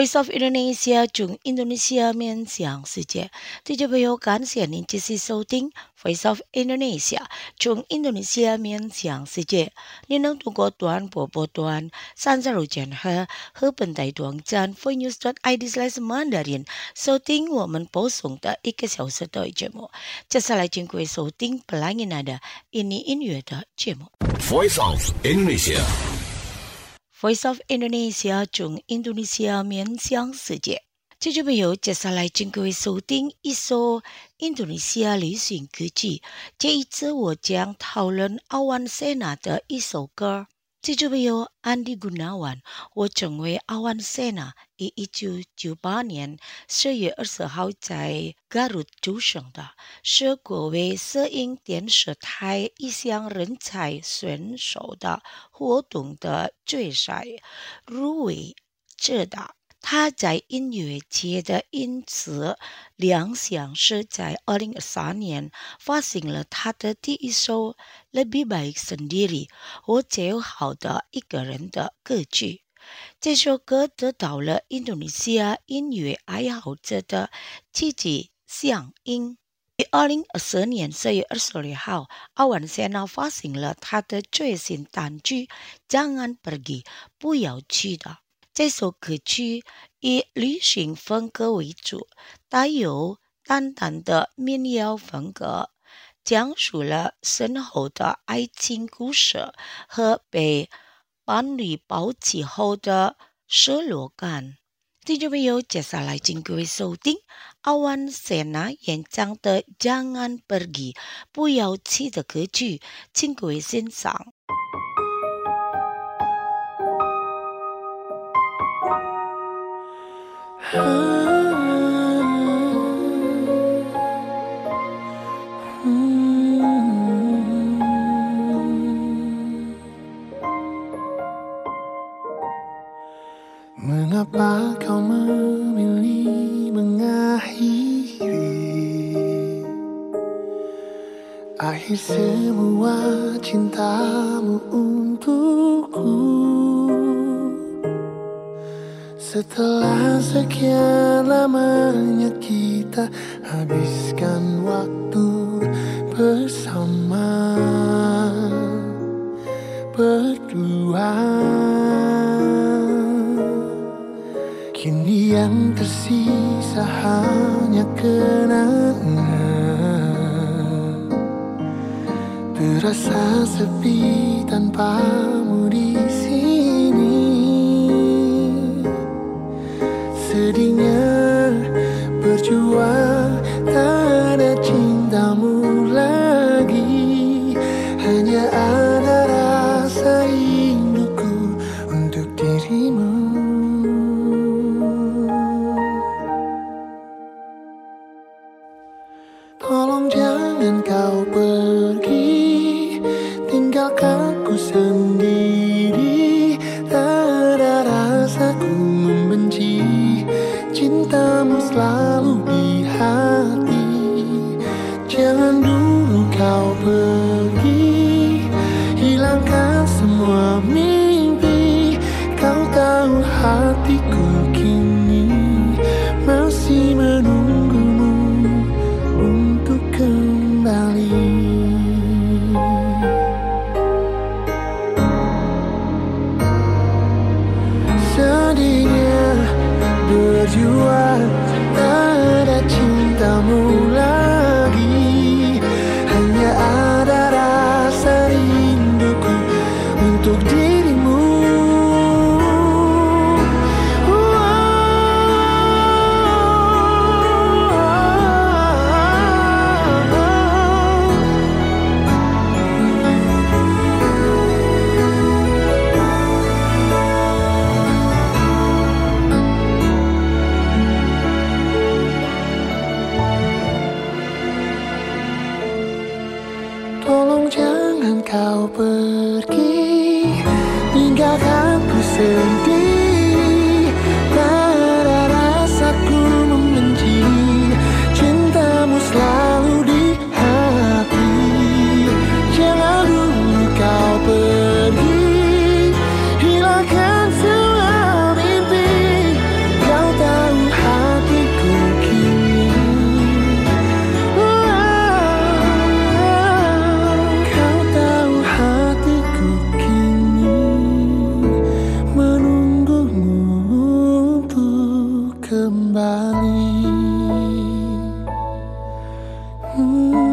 Voice of Indonesia 从印度尼西亚面向世界，听众朋友，感谢您继续收听 Voice of Indonesia 从印度尼西亚面向世界。您能通过短波波段32千赫和本台网站 voicenews.id/Mandarin 收听我们播送的1个小时的节目。接下来，请各位收听 Pelangi Nada ini 音乐的节目。 Voice of Indonesia。Voice of Indonesia 从印度尼西亚面向世界。听众朋友，接下来请各位收听一首印度尼西亚流行歌曲。这一次我将讨论Awan Sena 的一首歌。听众朋友 Andi Gunawan， 我成为Awan Sena， 于1998年4月20号在 Garut 出生的，是国外摄影电视台一项人才选手的活动的决赛入围者的。他在音乐界的因此亮相是在2023年发行了他的第一首 Lebih Baik Sendiri 我最好的一个人的歌曲。这首歌得到了印度尼西亚音乐爱好者的积极响应。2024年4月26号Awan Sena发行了他的最新单曲 Jangan Pergi 不要去的。这首歌曲以流行风格为主，带有淡淡的民谣风格，讲述了深厚的爱情故事和被伴侣抛弃后的失落感。听众朋友，接下来请各位收听Awan Sena演唱的 Jangan Pergi 不要去的歌曲，请各位欣赏。 Mengapa kau memilih mengakhiri akhir semua cintamu untukku? Setelah sekian lamanya kita habiskan waktu bersama berdua, kini yang tersisa hanya kenangan. Terasa sepi tanpamu di sini. Sedihnya berjuang tak ada cintamu lagi, hanya ada rasa rinduku untuk dirimu. Tolong jangan kau pergi, tinggalkanku sendiri. Tak ada rasaku membenci, cintamu selalu di hati. Jangan dulu kau pergi, hilangkan semua mimpi. Kau tahu hatiku kini masih menunggumu untuk kembali. Sedihnya berjuang tak ada cintamu lagi, hanya ada rasa rinduku untuk dirimu. kembali.